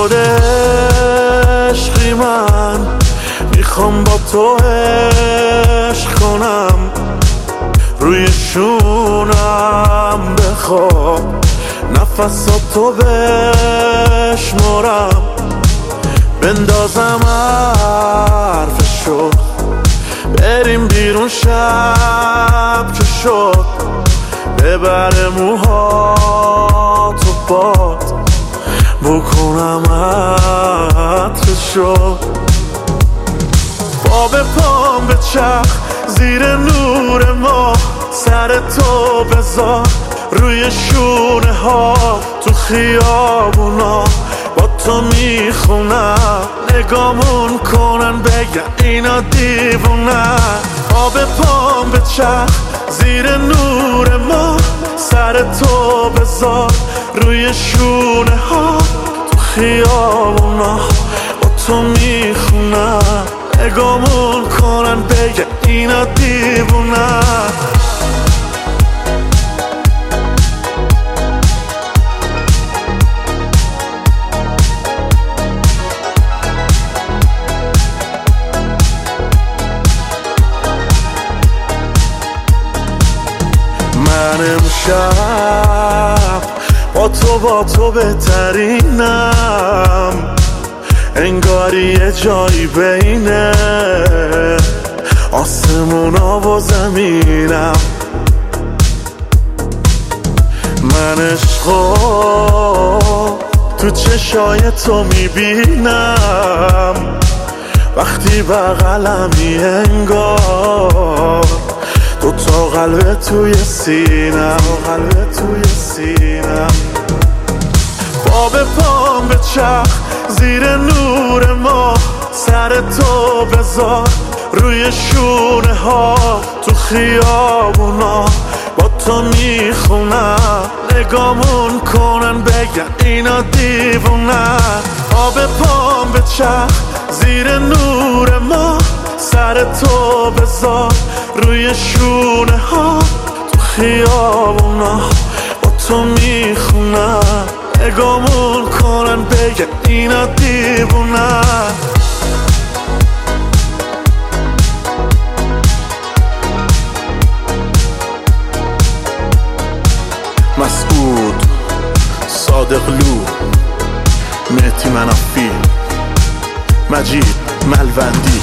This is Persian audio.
شده عشقی من، میخوام با تو عشق کنم، روی شونم بخواب، نفساتو بشمرم، بندازم حرفشو، بریم بیرون شب که شد، ببره موهاتو باد، بکنم عطرشو، با به پام به چرخ زیر نور ما، سر تو بذار روی شونه ها، تو خیابونا با تو میخونم، نگامون کنن بگن اینا دیوونن، با به پام به چرخ زیر نور ما، سر تو بذار روی شونه ها، تو خیابونا با تو میخونم، نگامون کنن بگن اینا دیوونن. من امشب با تو بهترینم، انگاری یه جایی بینه آسمونا و زمینم، من عشقو تو چشای تو میبینم، وقتی بغلمی انگار دوتا قلب توی سینم، با به پام به چرخ زیر نور ما، سر تو بذار روی شونه ها، تو خیابونا با تو میخونم، نگامون کنن بگن اینا دیوونن، با به پام به چرخ زیر نور ما، سر تو بذار روی شونه ها، تو خیابونا با تو میخونم، نگامون کنن بگن اینا دیوونن. مسعود صادقلو، مهدی منافی، مجید ملوندی.